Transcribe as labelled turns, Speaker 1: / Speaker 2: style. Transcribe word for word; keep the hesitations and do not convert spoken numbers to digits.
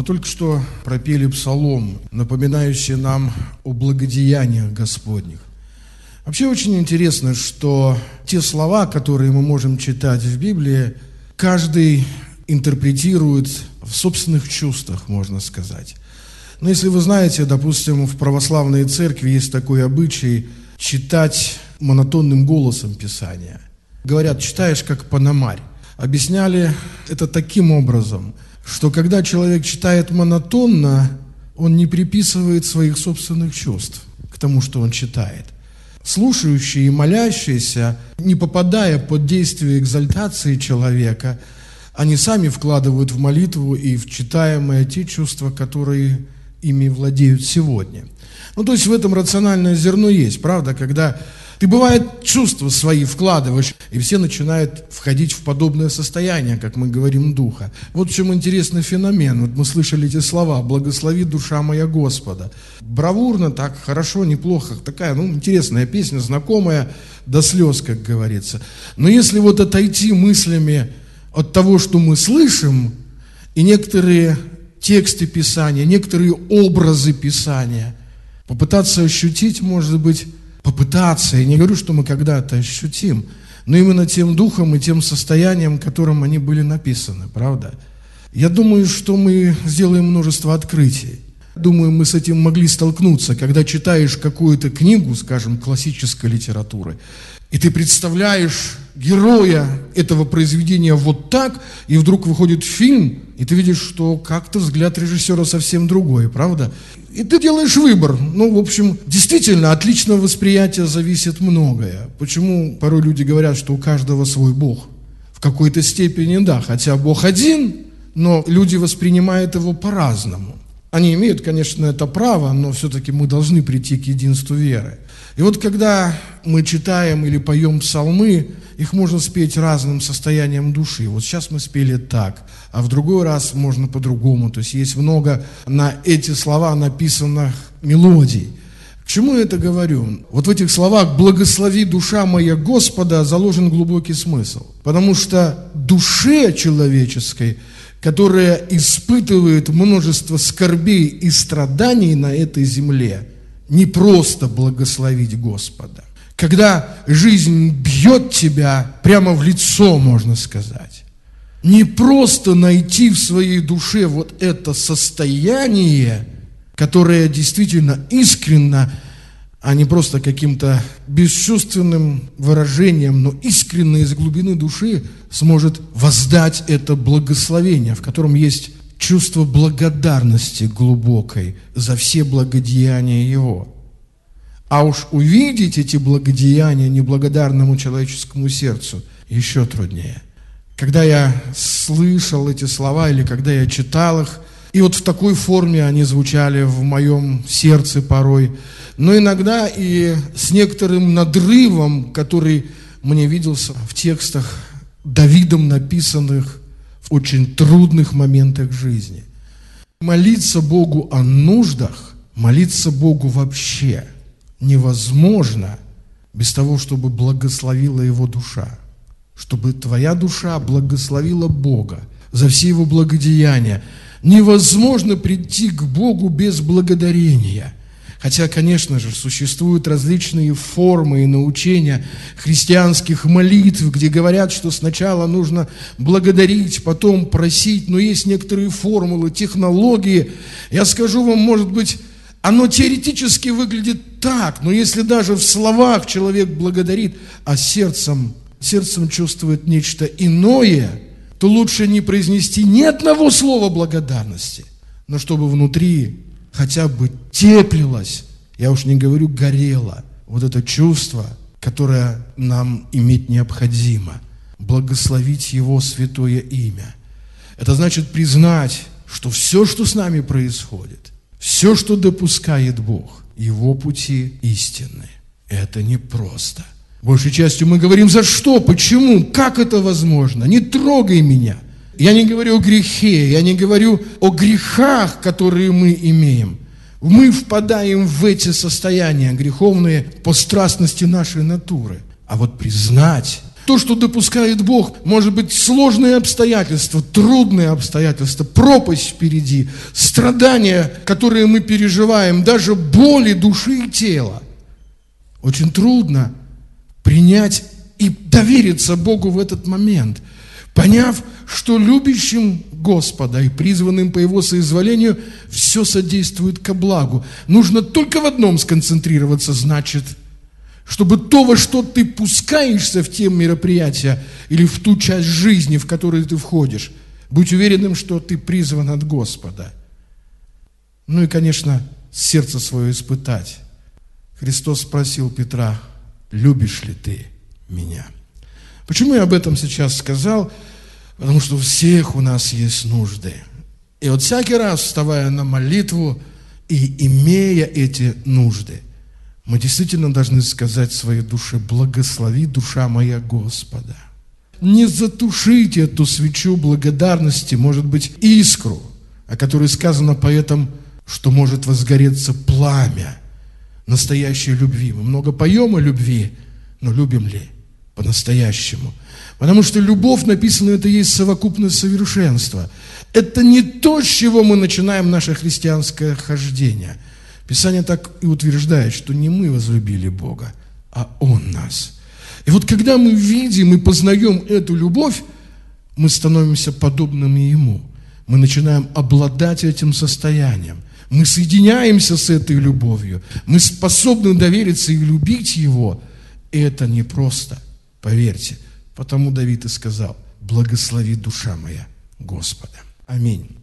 Speaker 1: Мы только что пропели псалом, напоминающий нам о благодеяниях Господних. Вообще очень интересно, что те слова, которые мы можем читать в Библии, каждый интерпретирует в собственных чувствах, можно сказать. Но если вы знаете, допустим, в православной церкви есть такой обычай читать монотонным голосом Писания. Говорят, читаешь как Пономарь. Объясняли это таким образом, что когда человек читает монотонно, он не приписывает своих собственных чувств к тому, что он читает. Слушающие и молящиеся, не попадая под действие экзальтации человека, они сами вкладывают в молитву и в читаемое те чувства, которые ими владеют сегодня. Ну, то есть в этом рациональное зерно есть, правда, когда ты, бывает, чувства свои вкладываешь, и все начинают входить в подобное состояние, как мы говорим, духа. Вот в чем интересный феномен. Вот мы слышали эти слова: «Благослови душа моя Господа». Бравурно, так, хорошо, неплохо. Такая, ну, интересная песня, знакомая до слез, как говорится. Но если вот отойти мыслями от того, что мы слышим, и некоторые тексты Писания, некоторые образы Писания, попытаться ощутить, может быть, попытаться, я не говорю, что мы когда-то ощутим, но именно тем духом и тем состоянием, которым они были написаны, правда? Я думаю, что мы сделаем множество открытий. Думаю, мы с этим могли столкнуться, когда читаешь какую-то книгу, скажем, классической литературы, и ты представляешь героя этого произведения вот так, и вдруг выходит фильм, и ты видишь, что как-то взгляд режиссера совсем другой, правда? И ты делаешь выбор. Ну, в общем, действительно, от личного восприятия зависит многое. Почему порой люди говорят, что у каждого свой Бог? В какой-то степени да, хотя Бог один, но люди воспринимают его по-разному. Они имеют, конечно, это право, но все-таки мы должны прийти к единству веры. И вот когда мы читаем или поем псалмы, их можно спеть разным состоянием души. Вот сейчас мы спели так, а в другой раз можно по-другому. То есть есть много на эти слова написанных мелодий. К чему я это говорю? Вот в этих словах «благослови душа моя Господа» заложен глубокий смысл. Потому что душе человеческой, которая испытывает множество скорбей и страданий на этой земле, не просто благословить Господа. Когда жизнь бьет тебя прямо в лицо, можно сказать, не просто найти в своей душе вот это состояние, которое действительно искренно, а не просто каким-то бесчувственным выражением, но искренне из глубины души сможет воздать это благословение, в котором есть чувство благодарности глубокой за все благодеяния Его. А уж увидеть эти благодеяния неблагодарному человеческому сердцу еще труднее. Когда я слышал эти слова или когда я читал их, и вот в такой форме они звучали в моем сердце порой, но иногда и с некоторым надрывом, который мне виделся в текстах Давидом, написанных в очень трудных моментах жизни. Молиться Богу о нуждах, молиться Богу вообще невозможно без того, чтобы благословила Его душа, чтобы твоя душа благословила Бога за все Его благодеяния. Невозможно прийти к Богу без благодарения. Хотя, конечно же, существуют различные формы и научения христианских молитв, где говорят, что сначала нужно благодарить, потом просить, но есть некоторые формулы, технологии. Я скажу вам, может быть, оно теоретически выглядит так, но если даже в словах человек благодарит, а сердцем, сердцем чувствует нечто иное, то лучше не произнести ни одного слова благодарности, но чтобы внутри хотя бы теплилось, я уж не говорю горело, вот это чувство, которое нам иметь необходимо, благословить Его святое имя. Это значит признать, что все, что с нами происходит, все, что допускает Бог, Его пути истинны. Это непросто. Большей частью мы говорим: за что, почему, как это возможно? Не трогай меня. Я не говорю о грехе, я не говорю о грехах, которые мы имеем. Мы впадаем в эти состояния греховные по страстности нашей натуры. А вот признать, То, что допускает Бог, может быть, сложные обстоятельства, трудные обстоятельства, пропасть впереди, страдания, которые мы переживаем, даже боли души и тела. Очень трудно принять и довериться Богу в этот момент, поняв, что любящим Господа и призванным по Его соизволению все содействует ко благу. Нужно только в одном сконцентрироваться, значит, чтобы то, во что ты пускаешься в те мероприятия или в ту часть жизни, в которую ты входишь, будь уверенным, что ты призван от Господа. Ну и, конечно, сердце свое испытать. Христос спросил Петра: любишь ли ты меня? Почему я об этом сейчас сказал? Потому что у всех у нас есть нужды. И вот всякий раз, вставая на молитву и имея эти нужды, мы действительно должны сказать своей душе: благослови, душа моя, Господа. Не затушите эту свечу благодарности, может быть, искру, о которой сказано поэтом, что может возгореться пламя настоящей любви. Мы много поем о любви, но любим ли по-настоящему? Потому что любовь, написано, это есть совокупность совершенства. Это не то, с чего мы начинаем наше христианское хождение. Писание так и утверждает, что не мы возлюбили Бога, а Он нас. И вот когда мы видим и познаем эту любовь, мы становимся подобными Ему. Мы начинаем обладать этим состоянием. Мы соединяемся с этой любовью. Мы способны довериться и любить Его. И это непросто, поверьте. Потому Давид и сказал: благослови, душа моя, Господа. Аминь.